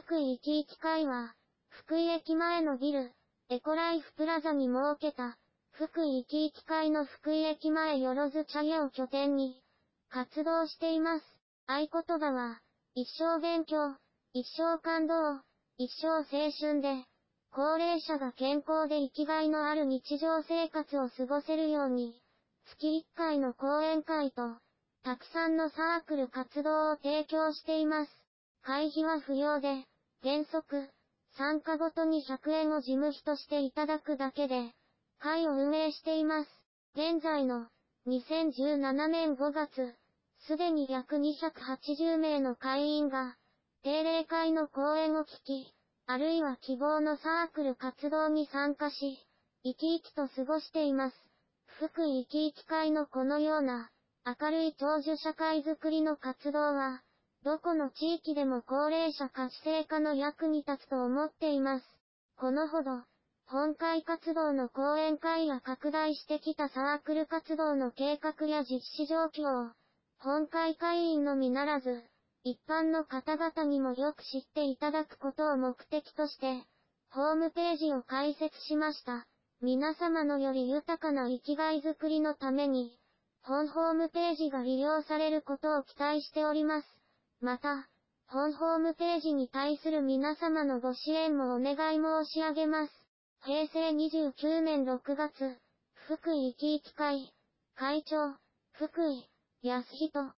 福井生き生き会は、福井駅前のビル、エコライフプラザに設けた、福井生き生き会の福井駅前よろず茶屋を拠点に、活動しています。合言葉は、一生勉強、一生感動、一生青春で、高齢者が健康で生きがいのある日常生活を過ごせるように、月1回の講演会と、たくさんのサークル活動を提供しています。会費は不要で、原則、参加ごとに100円を事務費としていただくだけで、会を運営しています。現在の2017年5月、すでに約280名の会員が、定例会の講演を聞き、あるいは希望のサークル活動に参加し、生き生きと過ごしています。福井生き生き会のこのような、明るい長寿社会づくりの活動は、どこの地域でも高齢者活性化の役に立つと思っています。このほど、本会活動の講演会や拡大してきたサークル活動の計画や実施状況を、本会会員のみならず、一般の方々にもよく知っていただくことを目的として、ホームページを開設しました。皆様のより豊かな生きがいづくりのために、本ホームページが利用されることを期待しております。また、本ホームページに対する皆様のご支援もお願い申し上げます。平成29年6月、福井生き生き会、会長、福井康人。